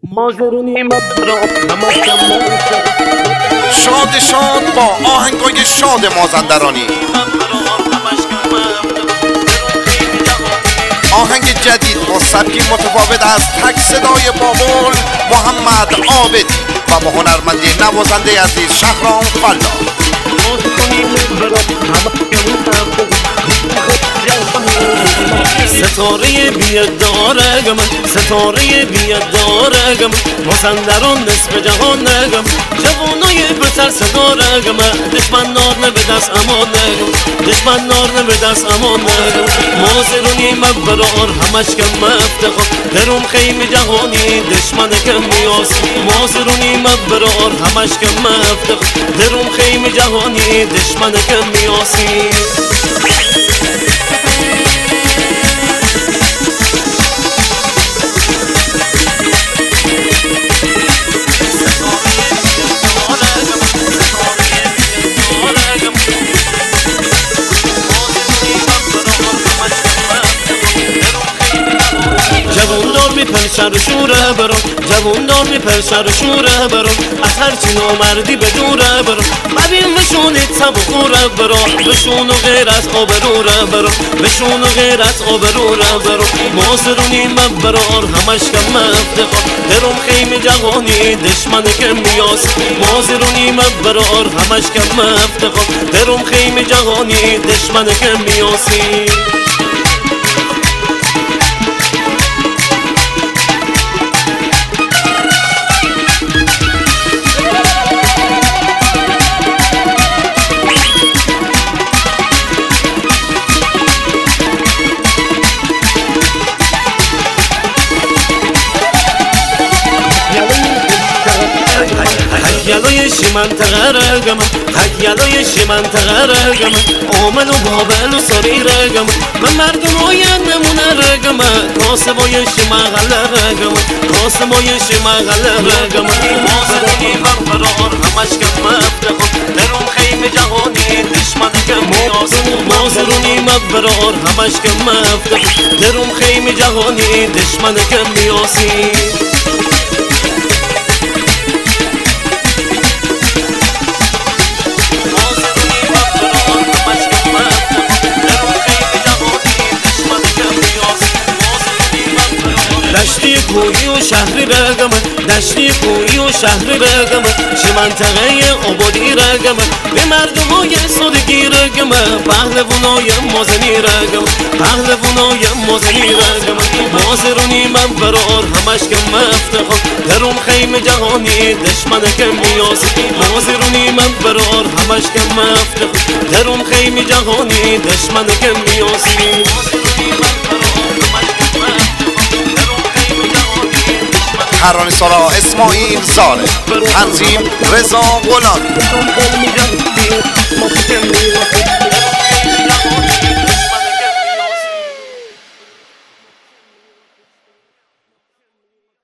شاد شاد با آهنگای شاد مازندرانی، آهنگ جدید با سبکی متفاوت از تک صدای بابول محمد عابدی و با هنرمندی نوازنده عزیز شهرام فلا. ستاره بیادارگم، ستاره بیادارگم، مازندران نصف جهان نگم، جوانای بتر صدارگم، دشمن نار به دست امان نگم، دشمن نار به دست امان نگم. مازرونی مبرار همش کم افتخار، درون خیم جهانی دشمن کم میاس. مازرونی مبرار همش کم افتخار، درون خیم جهانی دشمن کم میاسی. پرشر شوره برم، جووندار می پرشر شوره برم، از هرچی نامردی به دوره برم. ببین بشونید سب و خوره برم، بشون و غیر از آبروره برم، بشون و غیر از آبروره برم. مازرونی مبرار همش کم افتخار، درم خیم جهانی دشمن کم میاس. مازرونی مبرار همش کم افتخار، درم خیم جهانی دشمن کم میاسی. یلای شیمن تغرگم، یلای شیمن تغرگم، آمن و بابل و ساری رگم، من مردم های نمونه رگم، کاسبای شیمغل رگم، کاسبای شیمغل رگم. مازرونی مبرار همش کم افتخار، درون خیم جهانی دشمن کم میاس. مازرونی مبرار همش کم افتخار، درون خیم جهانی دشمن کم میاسی. دشتی کویی و شهری رگم، دشتی کویی و شهری رگم، چه منطقه آبادی رگم، به مردمای سادگی رگم، پهلوانای مازنی رگم، پهلوانای مازنی رگم. مازرونی مبرار همش کم افتخار، درون خیم جهانی دشمن کم میاس. مازرونی مبرار همش کم افتخار، درون خیم جهانی دشمن کم میاسی. ترانه سرا اسماعیل صالح، تنظیم رضا غلامی.